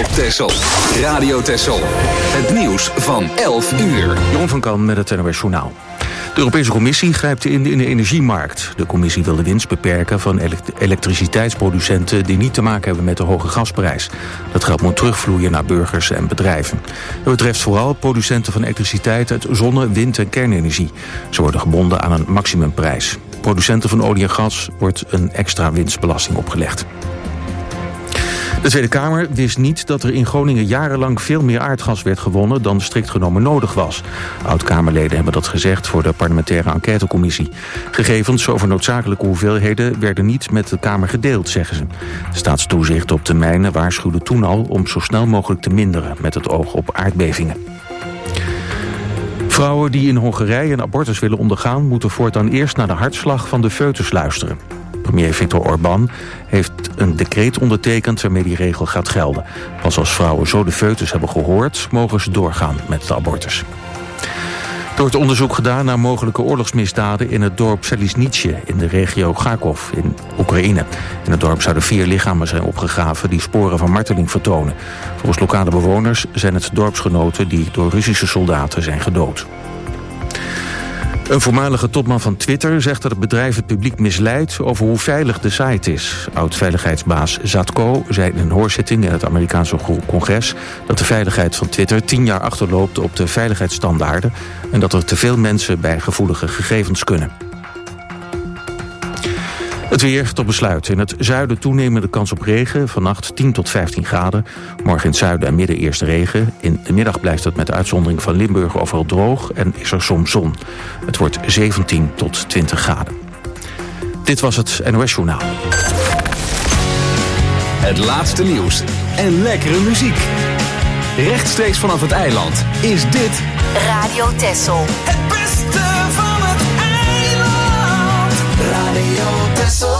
op Texel. Radio Texel. Het nieuws van 11 uur. Jeroen van Kan met het NOS Journaal. De Europese Commissie grijpt in de energiemarkt. De Commissie wil de winst beperken van elektriciteitsproducenten die niet te maken hebben met de hoge gasprijs. Dat geld moet terugvloeien naar burgers en bedrijven. Dat betreft vooral producenten van elektriciteit uit zonne-, wind- en kernenergie. Ze worden gebonden aan een maximumprijs. Producenten van olie en gas wordt een extra winstbelasting opgelegd. De Tweede Kamer wist niet dat er in Groningen jarenlang veel meer aardgas werd gewonnen dan strikt genomen nodig was. Oud-Kamerleden hebben dat gezegd voor de parlementaire enquêtecommissie. Gegevens over noodzakelijke hoeveelheden werden niet met de Kamer gedeeld, zeggen ze. Staatstoezicht op de mijnen waarschuwde toen al om zo snel mogelijk te minderen met het oog op aardbevingen. Vrouwen die in Hongarije een abortus willen ondergaan moeten voortaan eerst naar de hartslag van de foetus luisteren. Premier Viktor Orbán heeft een decreet ondertekend waarmee die regel gaat gelden. Pas als vrouwen zo de foetus hebben gehoord, mogen ze doorgaan met de abortus. Er wordt onderzoek gedaan naar mogelijke oorlogsmisdaden in het dorp Seliznice in de regio Kharkov in Oekraïne. In het dorp zouden 4 lichamen zijn opgegraven die sporen van marteling vertonen. Volgens lokale bewoners zijn het dorpsgenoten die door Russische soldaten zijn gedood. Een voormalige topman van Twitter zegt dat het bedrijf het publiek misleidt over hoe veilig de site is. Oud-veiligheidsbaas Zatko zei in een hoorzitting in het Amerikaanse congres dat de veiligheid van Twitter 10 jaar achterloopt op de veiligheidsstandaarden en dat er te veel mensen bij gevoelige gegevens kunnen. Het weer tot besluit. In het zuiden toenemende kans op regen. Vannacht 10 tot 15 graden. Morgen in het zuiden en midden eerst regen. In de middag blijft het met de uitzondering van Limburg overal droog en is er soms zon. Het wordt 17 tot 20 graden. Dit was het NOS Journaal. Het laatste nieuws en lekkere muziek. Rechtstreeks vanaf het eiland is dit Radio Texel. Het beste van het eiland. Radio Texel.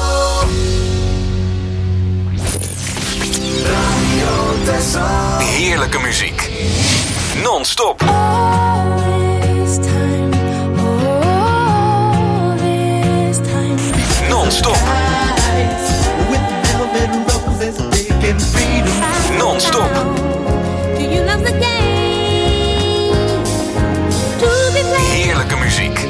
Radio Texel. heerlijke muziek. Non-stop. Non-stop. Non-stop. Heerlijke muziek.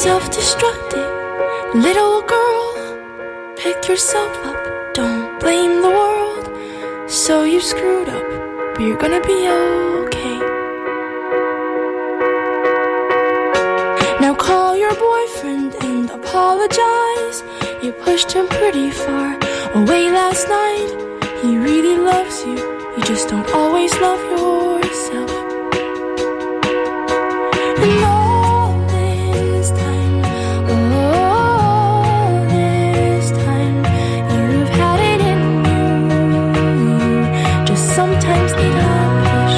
self-destructive little girl. Pick yourself up, don't blame the world. So you screwed up, but you're gonna be okay. Now call your boyfriend and apologize. You pushed him pretty far away last night. He really loves you, you just don't always love yourself. And all this time, you've had it in you. You just sometimes need a push.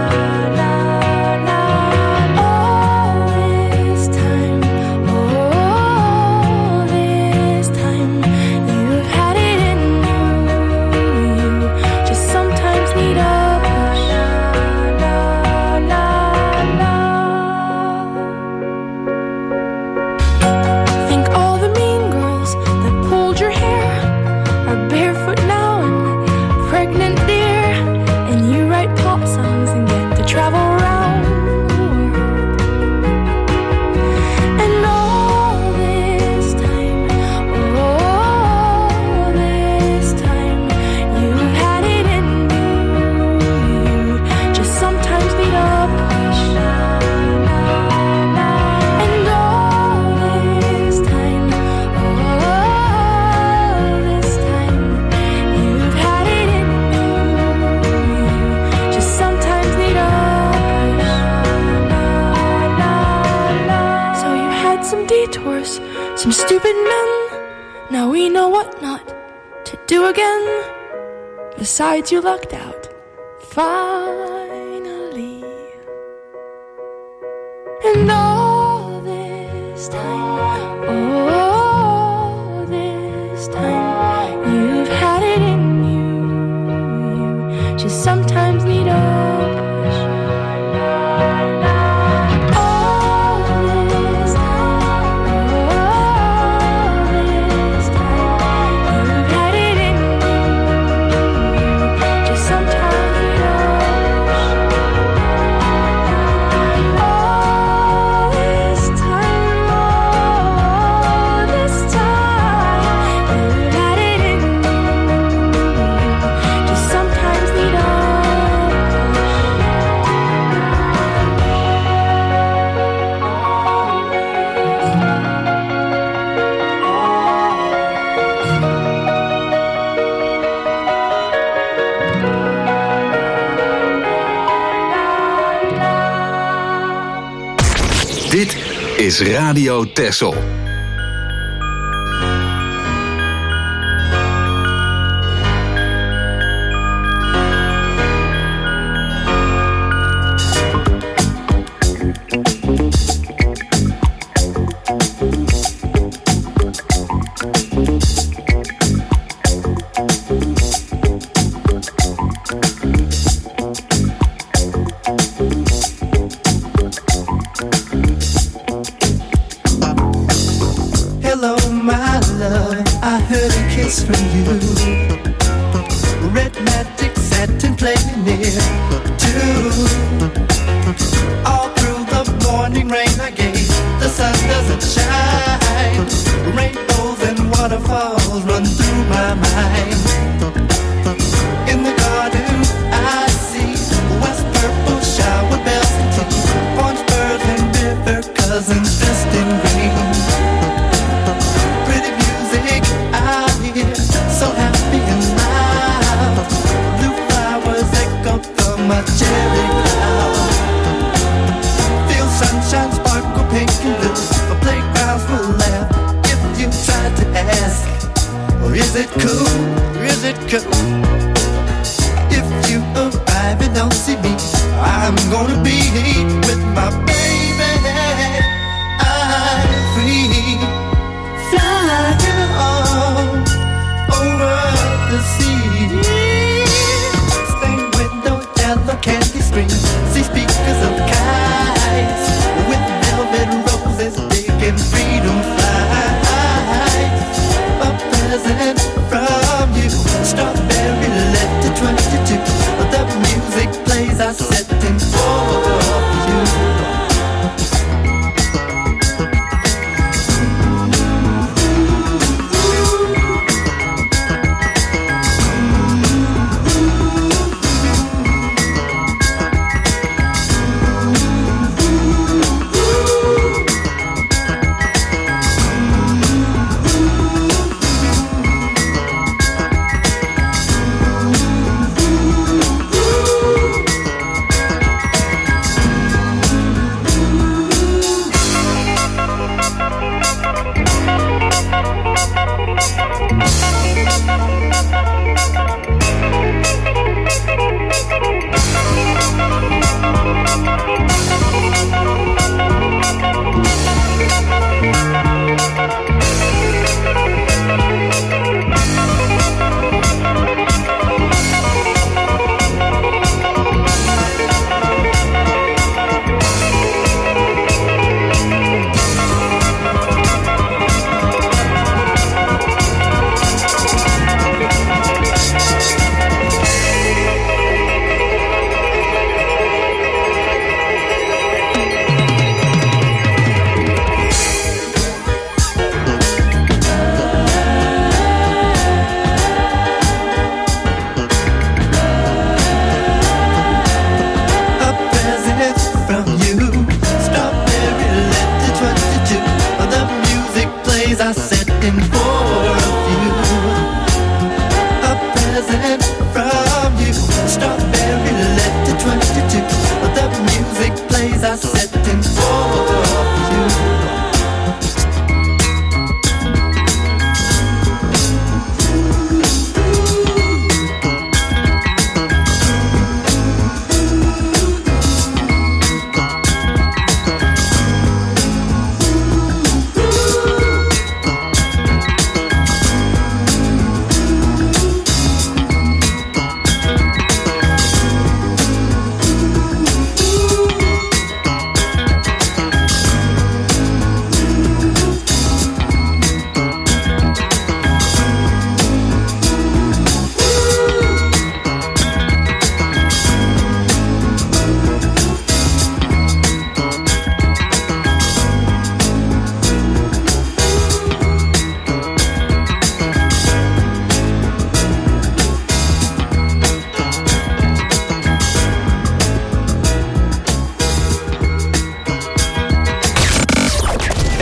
All this time, you've had it in you. You just sometimes need a push. Think all the mean girls that pulled your hair are barefoot now and pregnant, dear. And you write pop songs and get to travel around the world. And all this time, you've had it in you. You just sometimes need a push. And all this time, you've had it in you. You just sometimes need a push. So you had some detours, some stupid men. Now we know what not to do again. Besides, you lucked out. Finally. And all this time, you've had it in you. You just sometimes need a push. All this time, you've had it in you. You just sometimes need a push. All this time, you've had it in you. Just sometimes need a Dit is Radio Texel. Hello, my love, I heard a kiss from you. Red magic satin playing near too. All through the morning rain I gave, the sun doesn't shine. Rainbows and waterfalls run through my mind. In the garden I see west purple shower bells and tea, orange birds and river cousins dressed in green. Pretty music I hear, so happy and loud. Blue flowers echo from my cherry cloud. Feel sunshine sparkle pink and blue. The playgrounds will laugh if you try to ask, or is it cool? Is it cool? If you arrive and don't see me, I'm gonna be with my baby. I'm free, flying all over the sea. Stained window, yellow candy screen, see speakers of kites with velvet roses, big and freedom flies. A present from you, strawberry letter 22. The music plays, I set in for you.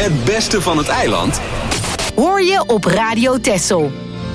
Het beste van het eiland hoor je op Radio Texel.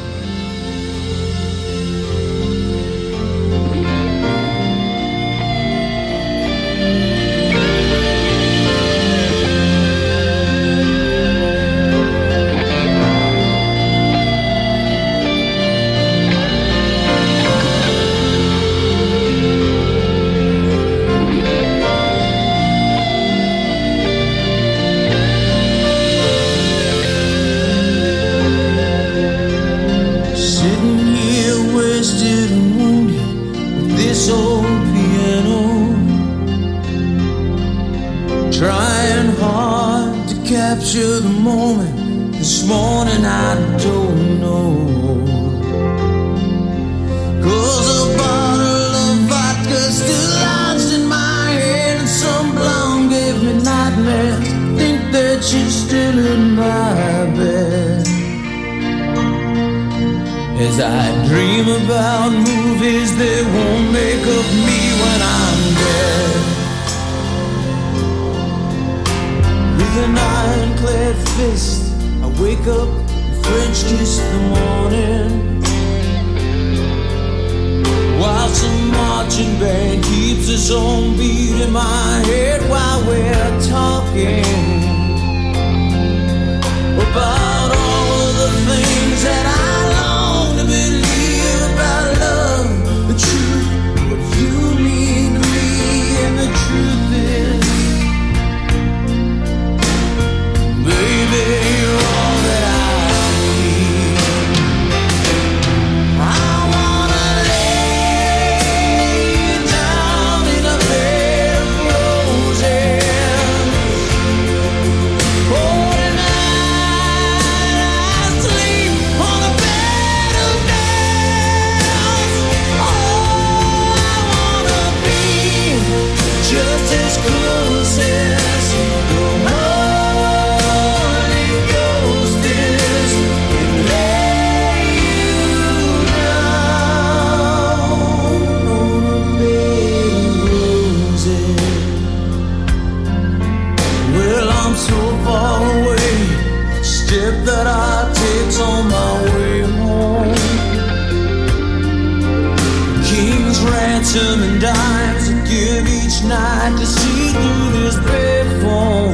Capture the moment. This morning I don't know, 'cause a bottle of vodka still lodged in my head, and some blonde gave me nightmares. Think that she's still in my bed. As I dream about movies they won't make of me when I'm dead. With an ironclad fist, I wake up and French kiss the morning, while some marching band keeps its own beat in my head while we're talking about all of the things that I long to believe about love, the truth, what you mean to me, and the truth is, baby, you're all that I need. I wanna lay you down in a bed of roses. Oh, tonight I sleep on a bed of nails. Oh, I wanna be just as close as the Holy Ghost is, and lay you down on a bed of roses. Well, I'm so far away, step that I take's on my way home. King's ransom and dimes I give each night to see through this payphone.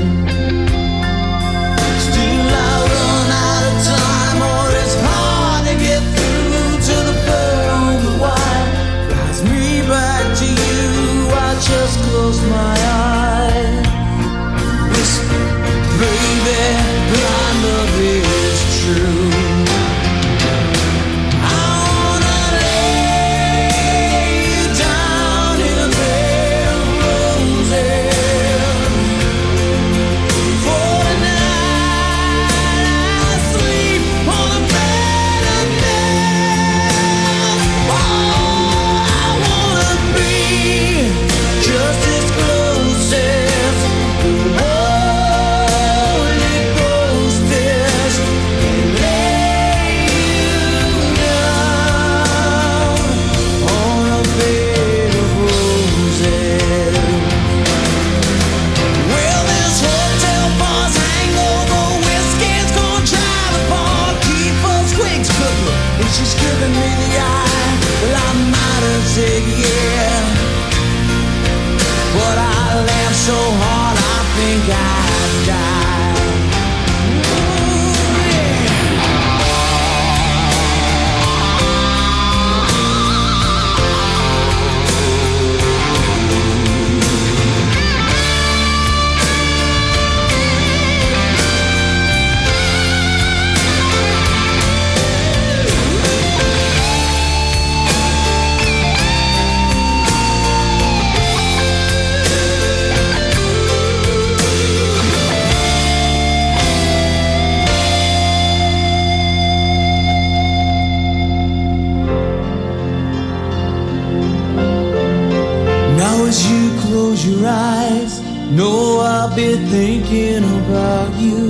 Still I run out of time, or it's hard to get through to the pearl on the wire. Drives me back to you, I just close my eyes, whisper, baby, my love is true. I wanna lay you down in a bed of roses. For tonight I sleep on a bed of nails. Oh, I wanna be just as close as the Holy Ghost is, and lay you down on a bed of roses. Well, this hotel bar's hangover whiskey's gonna drive apart, keep us twigs cooking, and she's giving me the eye. Well, I might have said yeah, but I laughed so hard I think I'd die. Ooh, yeah. Now as you close your eyes, know I'll be thinking about you,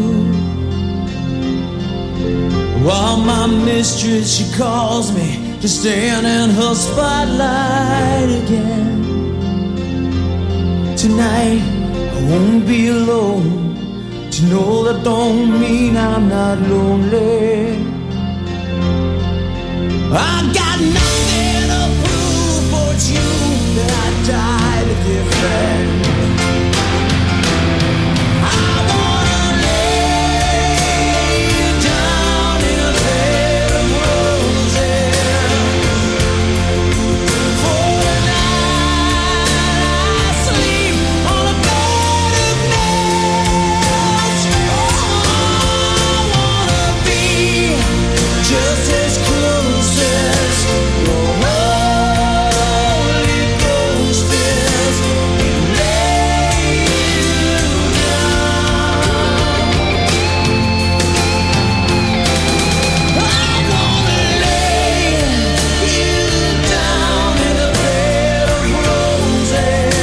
while my mistress, she calls me to stand in her spotlight again. Tonight I won't be alone, to know that don't mean I'm not lonely. I got nothing to prove but you that I died a different. I wanna lay you down in a bed of roses. For the night I sleep on a bed of nails. Oh, I wanna be just as close as your Holy Ghost is. Lay you down. I wanna lay you down in a bed of roses.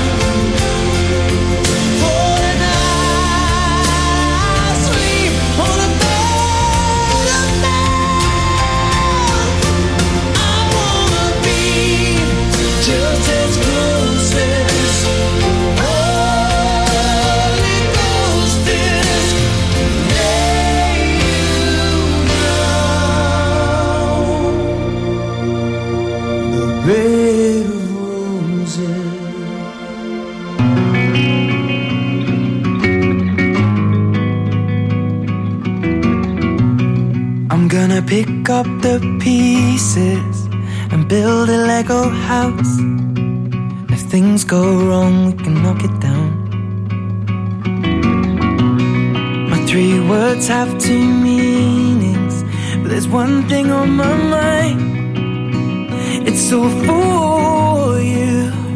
For the night I sleep on a bed of nails. I wanna be just as close as Holy Ghost is. Lay you down. The bed of roses. I'm gonna pick up the pieces and build a Lego house. If things go wrong, we can knock it down. My 3 words have 2 meanings, but there's one thing on my mind. It's all for you.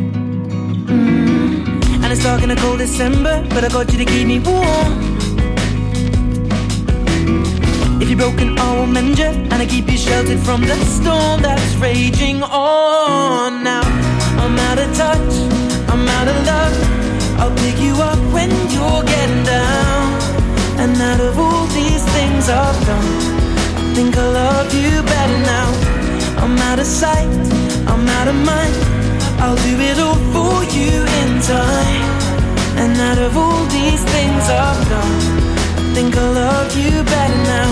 And it's dark in a cold December, but I got you to keep me warm. If you're broken, I will mend you, and I keep you sheltered from the storm that's raging on. Now I'm out of touch, I'm out of love. I'll pick you up when you're getting down. And out of all these things I've done, I think I love you better now. I'm out of sight, I'm out of mind. I'll do it all for you in time. And out of all these things I've done, I think I love you better now.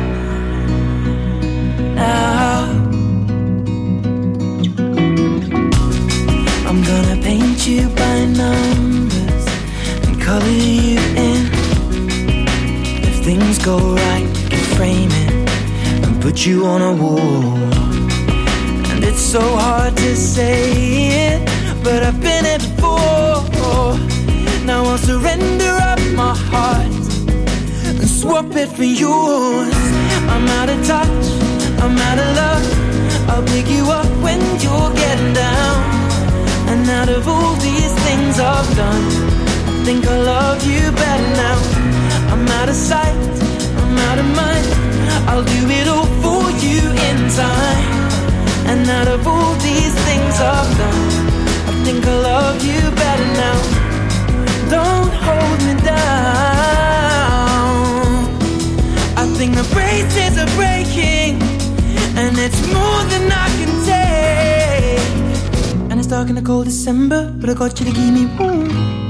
Now I'm gonna paint you by numbers and color you in. If things go right, we can frame it and put you on a wall. And it's so hard to say it, but I've been it before. Now I'll surrender up my heart and swap it for yours. I'm out of touch, I'm out of love. I'll pick you up when you're getting down. And out of all these things I've done, I think I love you better now. I'm out of sight, I'm out of mind. I'll do it all for you in time. And out of all these things I've done, I think I love you better now. Don't hold me down. I think the braces are breaking, and it's more than I can take. And it's dark in the cold December, but I got you to keep me warm.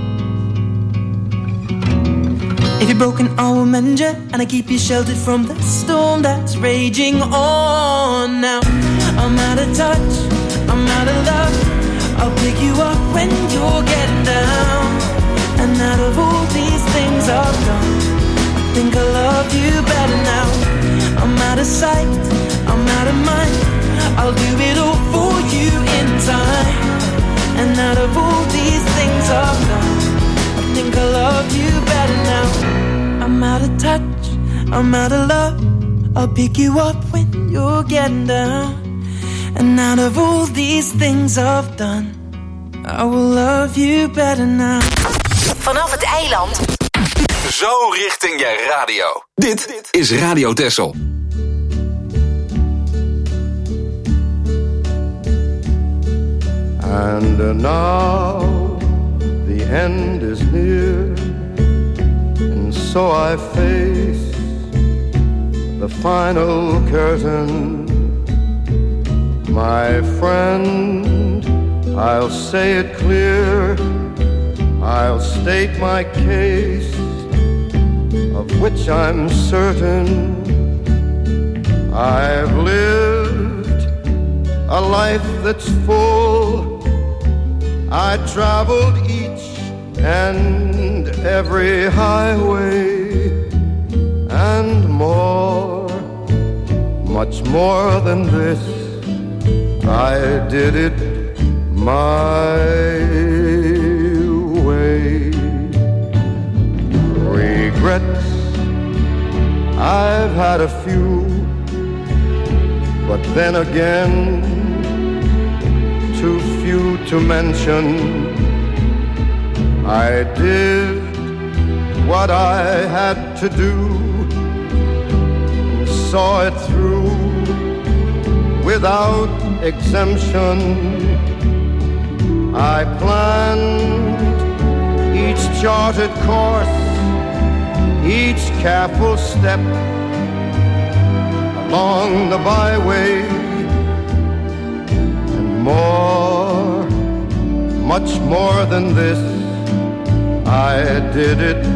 If you're broken, I will mend you, and I keep you sheltered from the storm that's raging on. Now I'm out of touch, I'm out of love. I'll pick you up when you're getting down. And out of all these things I've done, I think I love you better now. I'm out of sight, I'm out of mind. I'll do it all for you in time. And out of all these things I've done, I think I love you better now. I'm out of touch, I'm out of love. I'll pick you up when you're getting down. And out of all these things I've done, I will love you better now. Vanaf het eiland. Zo richting je radio. Dit is Radio Texel. And now the end is near, and so I face the final curtain. My friend, I'll say it clear, I'll state my case of which I'm certain I've lived a life that's full. I traveled each and every highway and more, much more than this. I did it my way. Regrets, I've had a few, but then again, too few to mention. I did what I had to do and saw it through without exemption. I planned each charted course, each careful step along the byway, and more, much more than this, I did it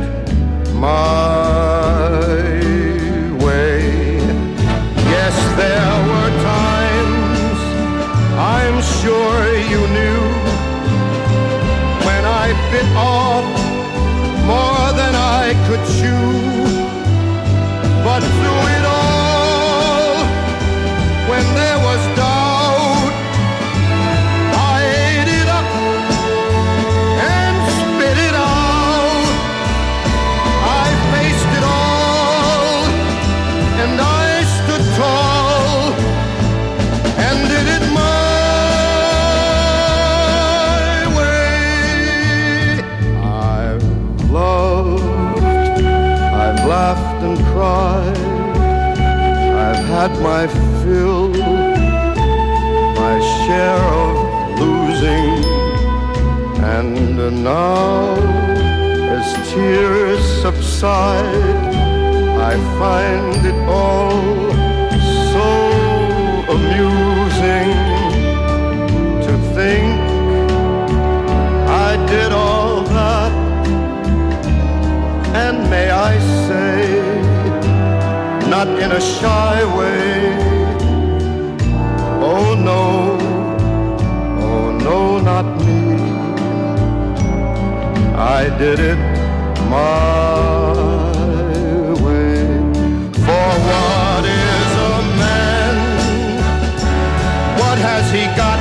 my way. Yes, there were times, I'm sure you knew, when I bit off more than I could chew. But through it all, when there was doubt, I ate it up and spit it out. I faced it all, and I stood tall and did it my way. I've loved, I've laughed and cried, I've had my fill, my share of losing, and now as tears subside, I find it all so amusing to think I did all that, and may I say, not in a shy way, oh no, not me. I did it my way. For what is a man? What has he got?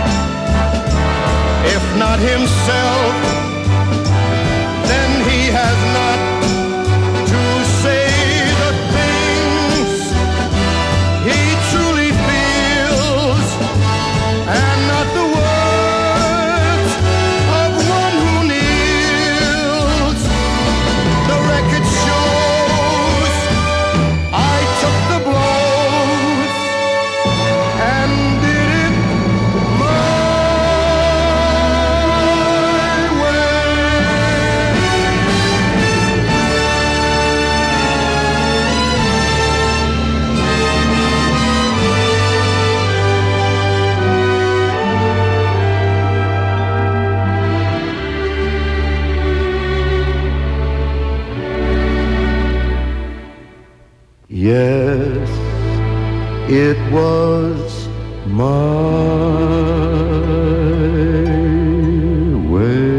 If not himself, then he has not to say the things he truly feels, and not the words of one who kneels. The record shows I took the blows and did it my way. Yes, it was my way.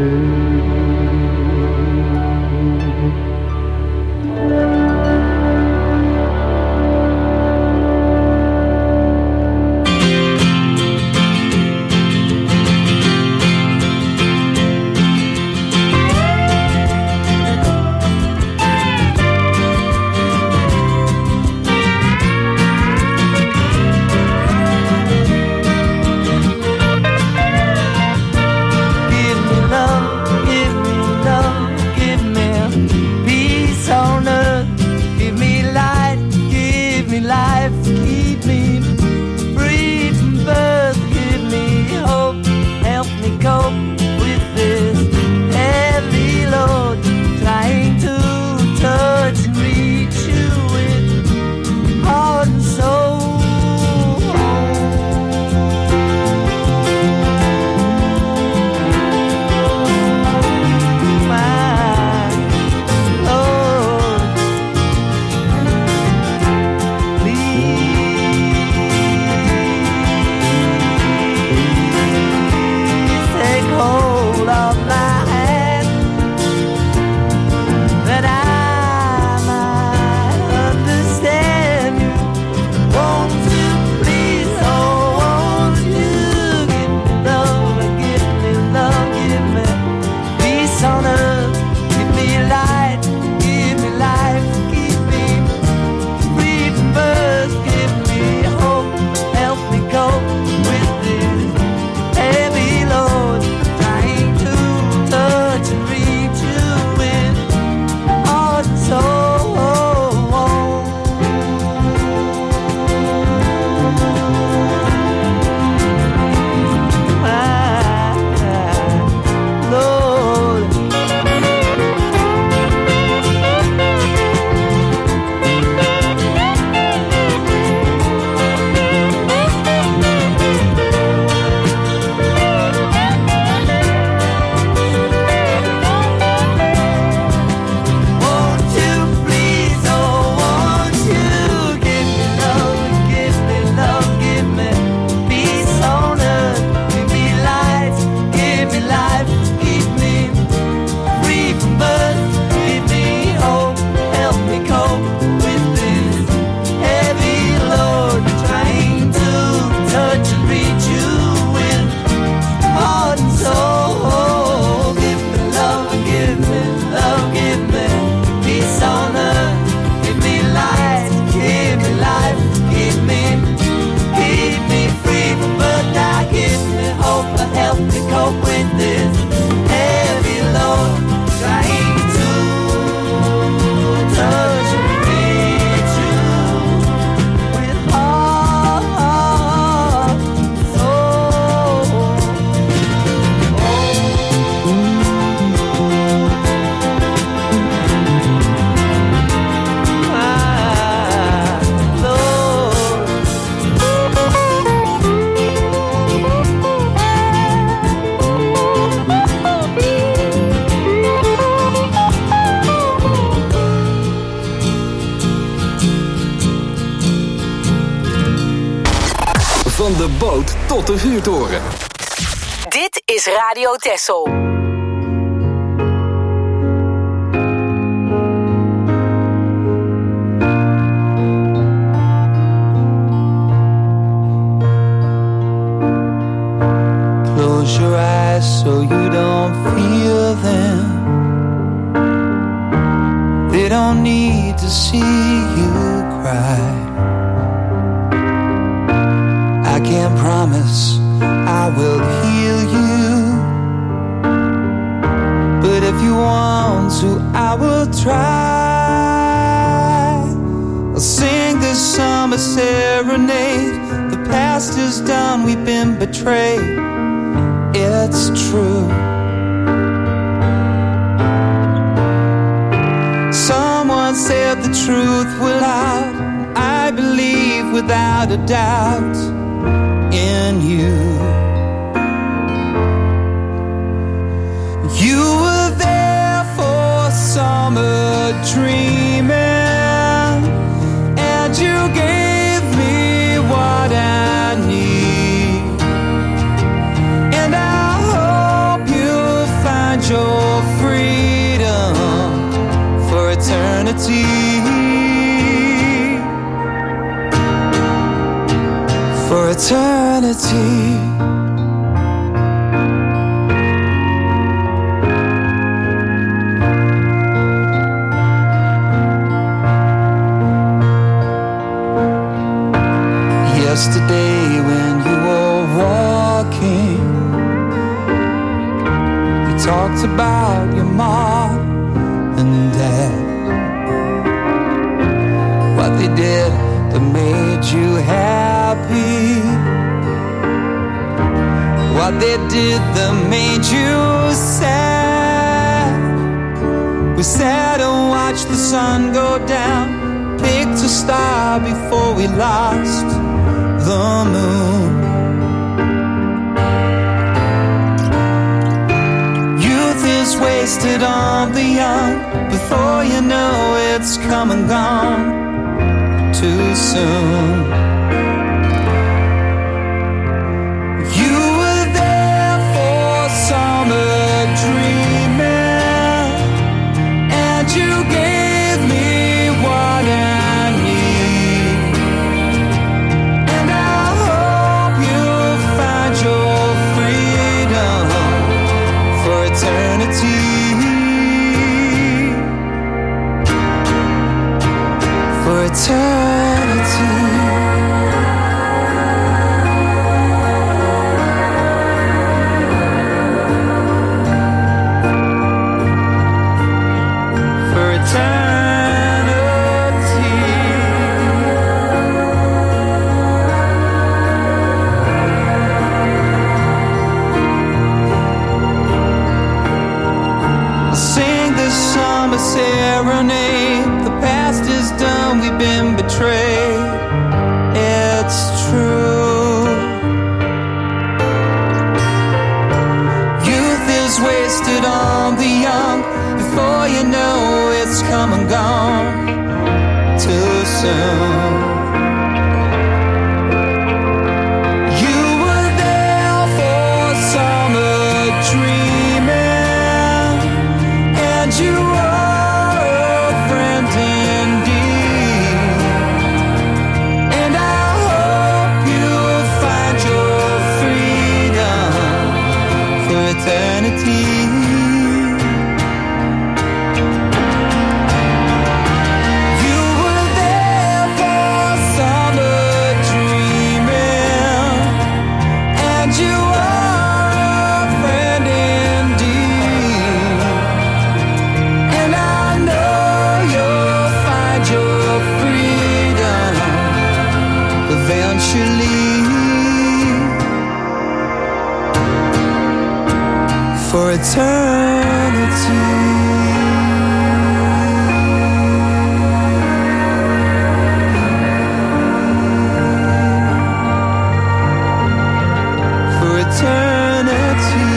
boot tot de vuurtoren. Dit is Radio Texel. Close your eyes so you don't feel them. They don't need to see you cry. I can't promise I will heal you, but if you want to, I will try. I'll sing this summer serenade. The past is done, we've been betrayed. It's true. Someone said the truth will out. I believe without a doubt in you. You were there for summer dreaming, and you gave me what I need. And I hope you'll find your freedom for eternity. For eternity. Yesterday when you were walking, you talked about your mom and dad, what they did that made you happy, what they did that made you sad. We sat and watched the sun go down, picked a star before we lost the moon. Youth is wasted on the young. Before you know it's come and gone too soon. You were there for summer dreaming, and you gave me what I need. And I hope you'll find your freedom for eternity. For eternity. For eternity. I'll sing this summer serenade. The past is done, we've been betrayed. It's true. Youth is wasted on the young. Before you know it's come and gone too soon. You were there for summer dreaming, and you are a friend indeed. And I hope you'll find your freedom for eternity. You were there for summer dreaming, and you are a friend indeed. And I know you'll find your freedom eventually. For eternity. For eternity.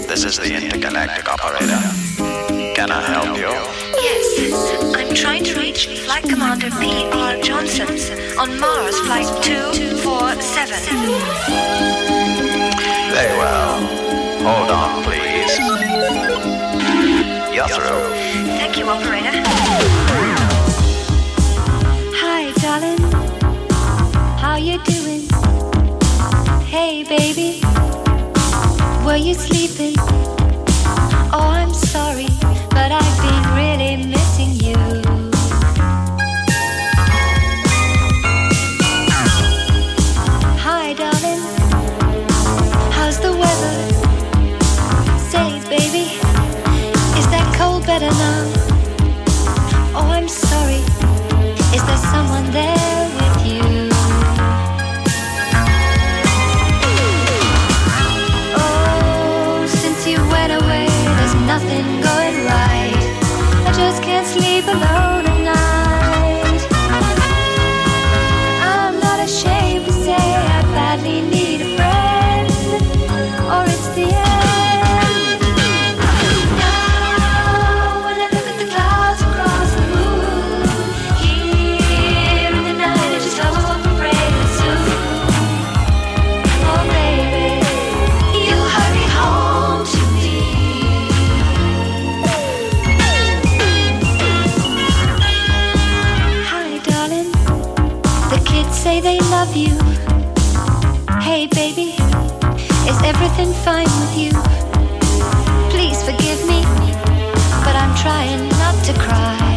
This is the intergalactic operator. Can I help you? Yes, I'm trying to reach Flight Commander P.R. Johnson on Mars Flight 247. Very well. Hold on, please. You're through. Thank you, operator. Hi, darling. How you doing? Hey, baby. Were you sleeping? Oh, I'm sorry, but I've been really missing you. Hi, darling. How's the weather? Say, baby, is that cold better now? Oh, I'm sorry. Is there someone there with you? Oh, since you went away, there's nothing going right. I just can't sleep alone at night. I'm not ashamed to say I badly need a friend, or it's the end. Now when I look at the clouds across the moon, here in the night I just hope and pray that soon, oh baby, you hurry home to me. Hi, darling. The kids say they love you. Hey, baby, is everything fine with you? Please forgive me, but I'm trying not to cry.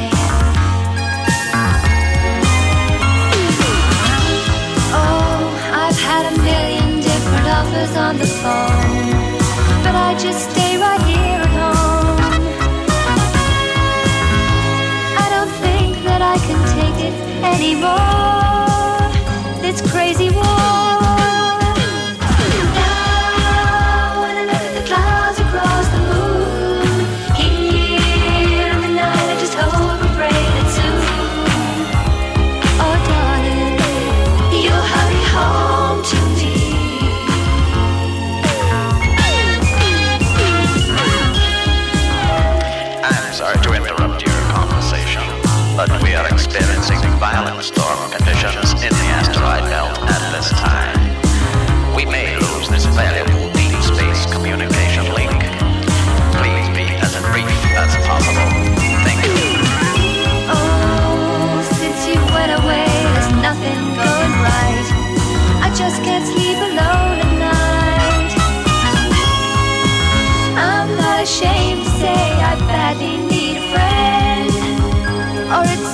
Oh, I've had a million different offers on the phone, but I just stay right here at home. I don't think that I can take it anymore, this crazy war. Now when I look at the clouds across the moon, here in the night I just hope and pray that soon, oh darling, you'll hurry home to me. I'm sorry to interrupt your conversation, but we are experiencing violent storm conditions in the asteroid belt at this time. We may lose this valuable deep space communication link. Please be as brief as possible. Thank you. Oh, since you went away, there's nothing going right. I just can't sleep alone at night. I'm not ashamed to say I badly need a friend, or it's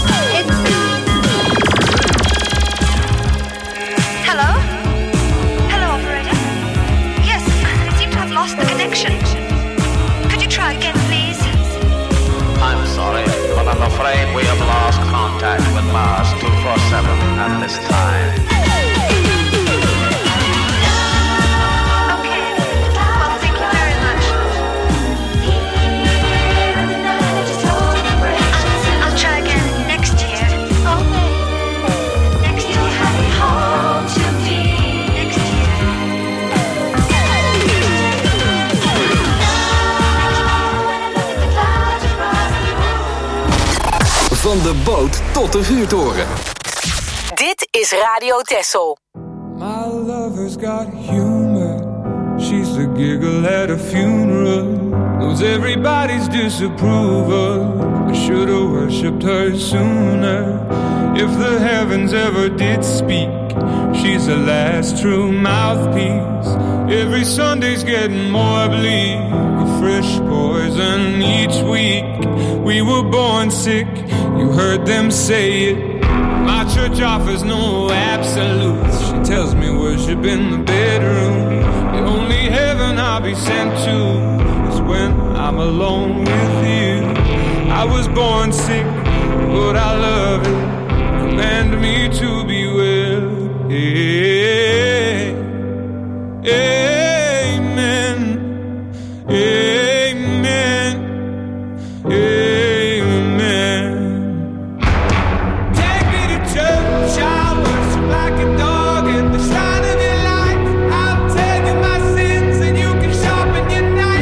Hello? Hello, operator? Yes, I seem to have lost the connection. Could you try again, please? I'm sorry, but I'm afraid we have lost contact with Mars 247 at this time. Okay, well, thank you very much. I'll try again next year. Oh, baby. Next year. Hurry home to me. Next year. Van de boot tot de vuurtoren. Dit is Radio Texel. My lover's got humor. She's the giggle at a funeral. Knows everybody's disapproval. I should've worshipped her sooner. If the heavens ever did speak, she's the last true mouthpiece. Every Sunday's getting more bleak, a fresh poison each week. We were born sick, you heard them say it. My church offers no absolutes. She tells me worship in the bedroom. The only heaven I'll be sent to is when I'm alone with you. I was born sick, but I love it. Command me to be well. Hey, amen. Amen. Amen. Take me to church, I worship like a dog in the shine of your light. I'll tell you my sins and you can sharpen your knife.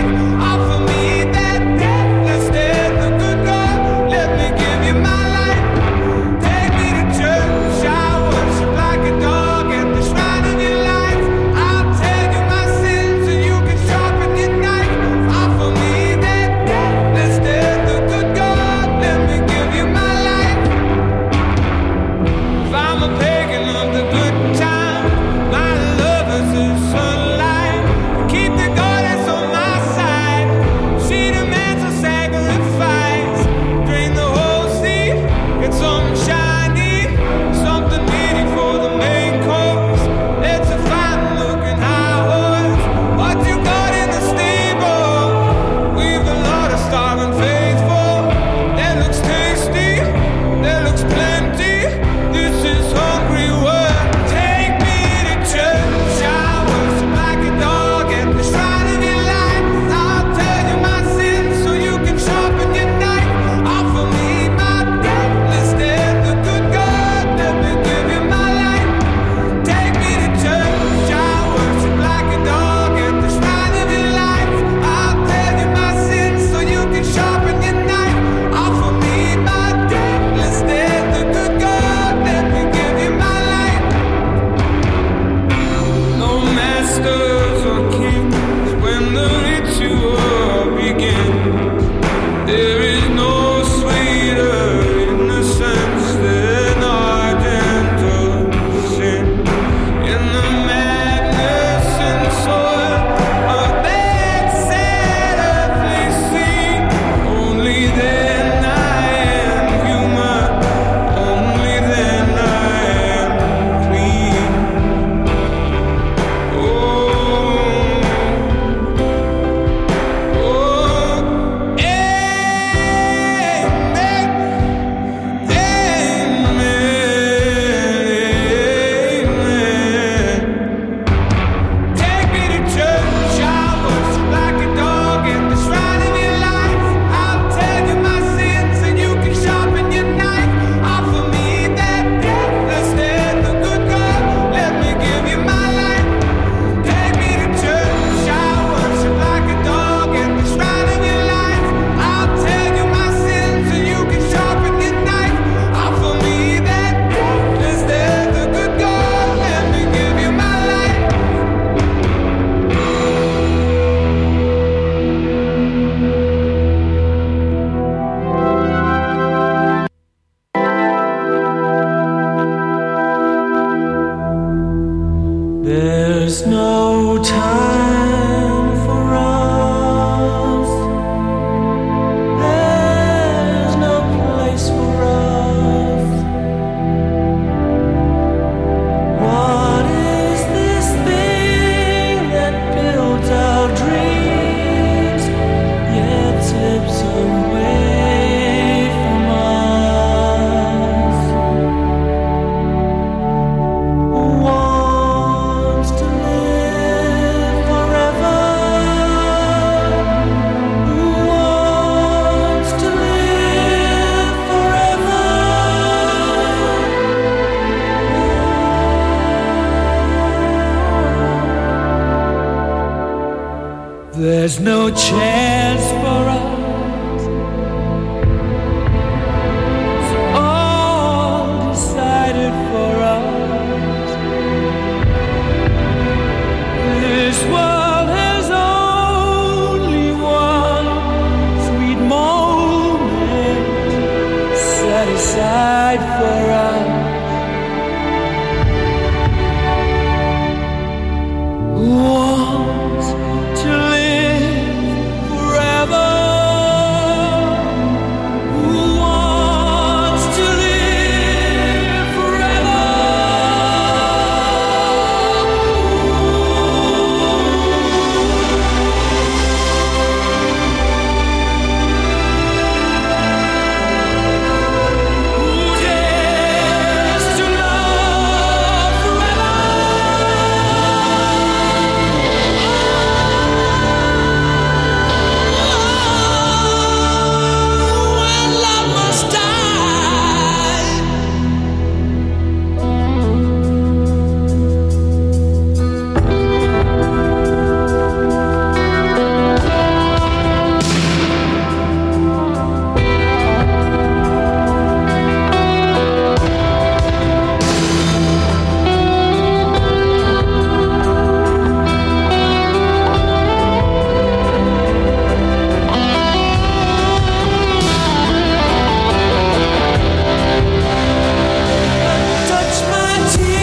There's no chance for us. It's all decided for us. This world has only one sweet moment set aside for us. Want to live forever. Who wants to live forever? Who dares to love forever? When love must die. Touch my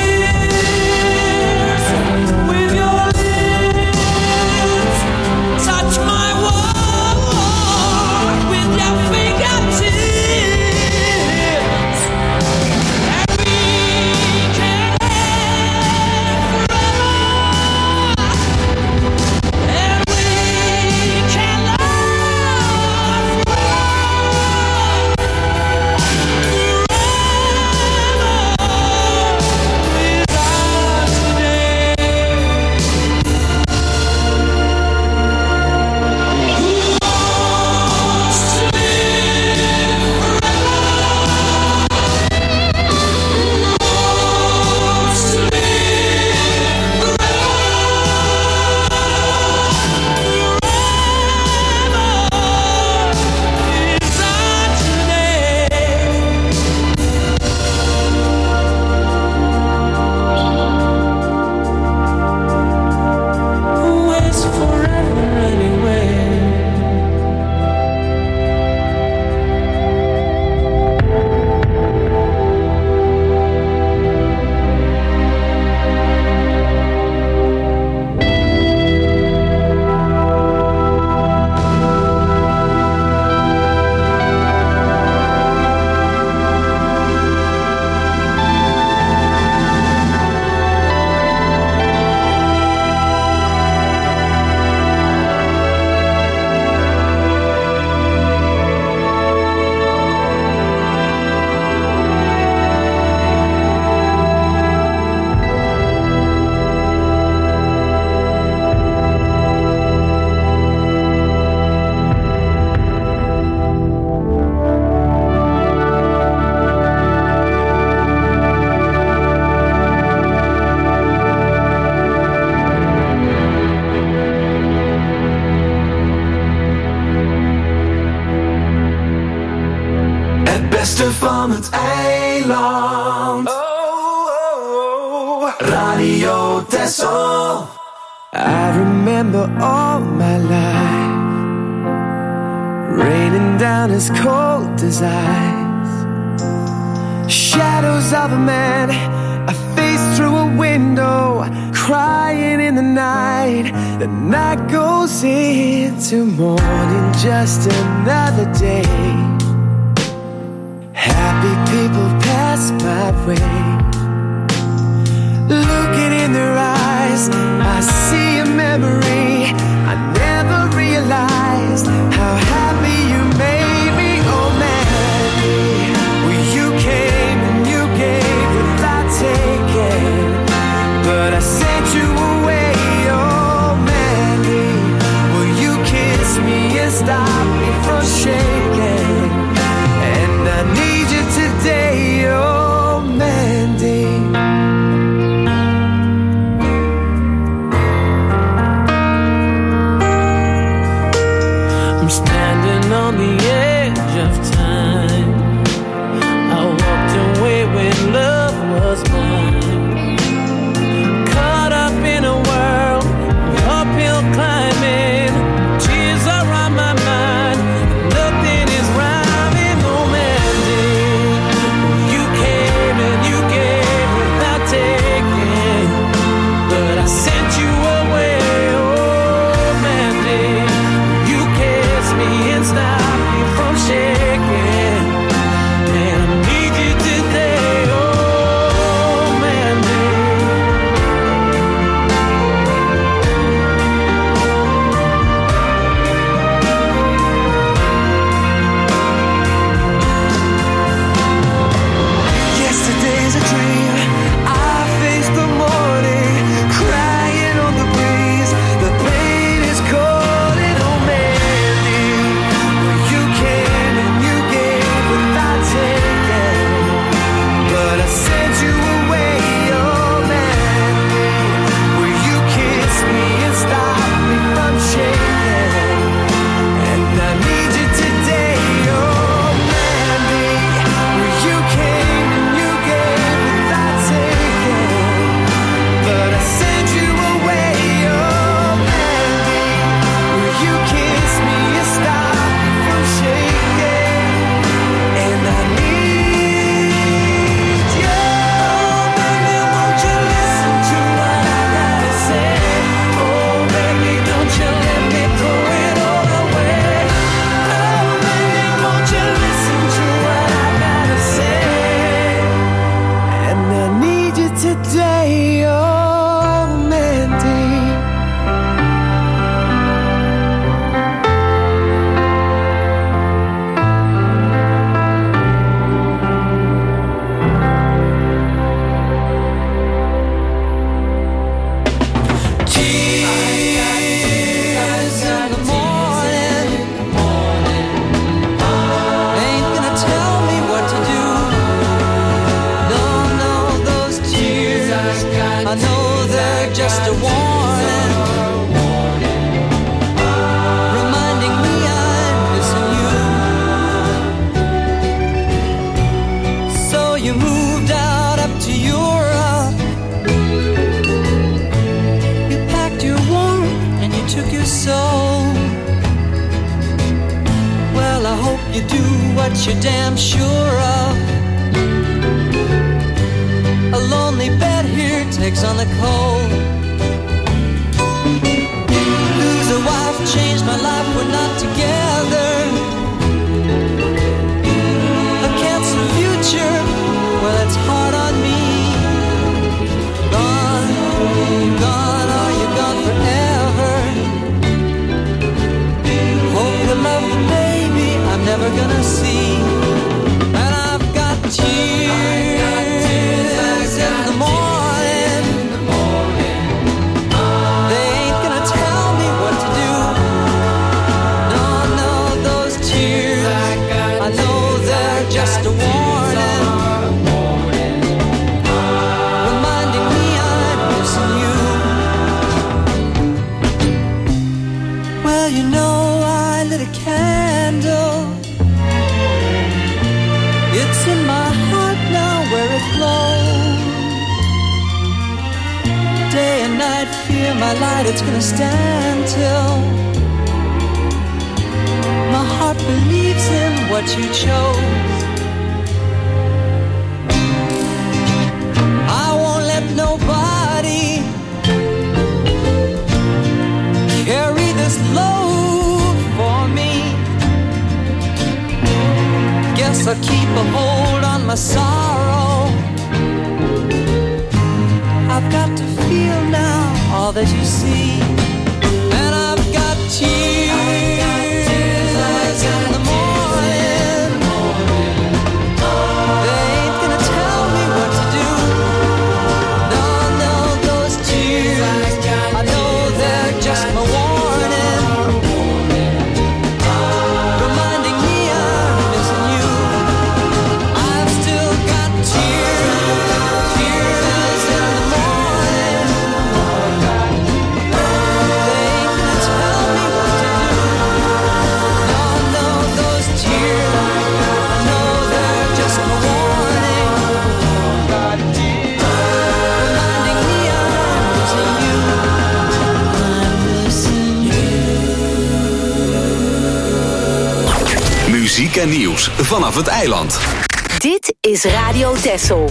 tears with your lips. Touch my world with your fingertips. And we can live forever. And we can love Who is forever anyway? Het beste van het eiland. Radio Texel. I remember all my life raining down as cold as ice. Shadows of a man, a face through a window, crying in the night. The night goes into morning, just another day. Happy people pass my way. Looking in their eyes, I see a memory. I never realized how happy you made me. Oh Mandy, well you came and you gave without taking, but I sent you away. Oh Mandy, will you kiss me and stop me from shaking? And I need you today. Oh Mandy. I'm standing on the edge of time. I walked away when love was mine. Caught up in a world of uphill climbing. Tears are on my mind. Nothing is rhyming. Oh, Mandy, you came and you gave without taking, but I sent you away. Oh, Mandy, you kissed me and stopped me from shaking. Man, I need you today. Oh, Mandy. Yesterday's a dream. I faced the morning, crying on the breeze. The pain is calling. Oh, Mandy, well, you came and you gave without taking, but I sent you away. Oh, Mandy, well, you kissed me and stopped me from shaking, and I need you today. Oh, Mandy, well, you came and you gave without taking, but I sent you away. Oh, Mandy, well, you kissed me and stopped me from shaking, and I need you. Oh, baby, won't you listen to what I gotta say? Oh, baby, don't you let me throw it all away. Oh, baby, won't you listen to what I gotta say? And I need you today. Oh, Mandy. Tears in the morning, ain't gonna tell me what to do. No, no, those tears, I know they're just a warning, reminding me I'm missing you. So you moved out up to Europe. You packed your warmth and you took your soul. Well, I hope you do what you're damn sure of. A lonely bed here takes on the cold. Lose a wife, change my life, we're not together. A canceled future, well, it's hard on me. Gone, gone, are you gone forever? Hope you love the baby I'm never gonna see. And I've got tears in the morning. They ain't gonna tell me what to do. No, no, those tears, I know they're just a warning, reminding me I'm missing you. Well, you know, I lit a candle. It's in my heart now where it glows. Day and night, fear my light, it's gonna stand till my heart believes in what you chose. I won't let nobody carry this load for me. Guess I'll keep a hold on my sorrow. I've got to feel now all that you see. And I've got tears in the morning. They ain't gonna tell me what to do. No, no, those tears, I know they're just my warning, reminding me I'm missing you. I've still got tears in the morning. muziek en nieuws vanaf het eiland. Dit is Radio Texel.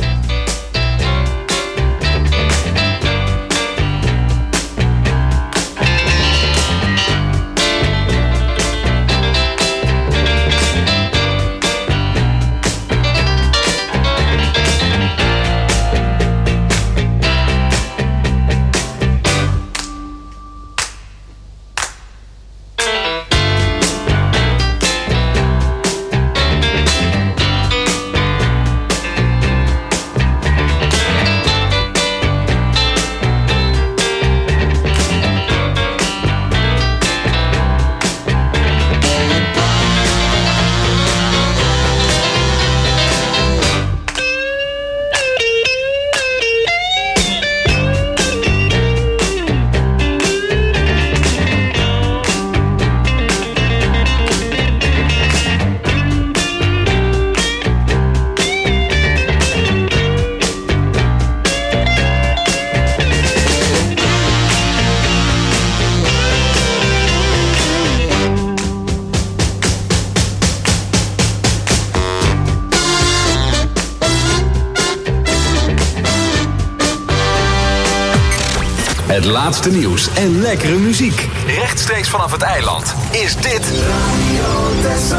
Het laatste nieuws en lekkere muziek. Rechtstreeks vanaf het eiland is dit Radio Texel.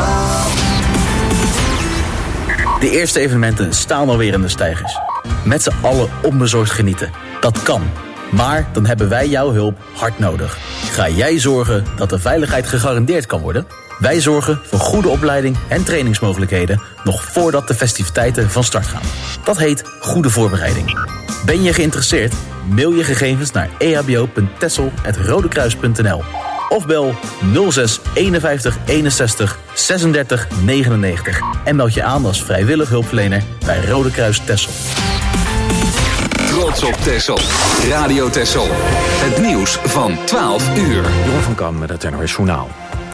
De eerste evenementen staan alweer in de steigers. Met z'n allen onbezorgd genieten. Dat kan. Maar dan hebben wij jouw hulp hard nodig. Ga jij zorgen dat de veiligheid gegarandeerd kan worden? Wij zorgen voor goede opleiding en trainingsmogelijkheden nog voordat de festiviteiten van start gaan. Dat heet goede voorbereiding. Ben je geïnteresseerd? Mail je gegevens naar ehbo.texel@rodekruis.nl of bel 06 51 61 36 99 en meld je aan als vrijwillig hulpverlener bij Rode Kruis Texel. Trots op Texel. Radio Texel. Het nieuws van 12 uur. Jeroen van Kam met het NOS Journaal.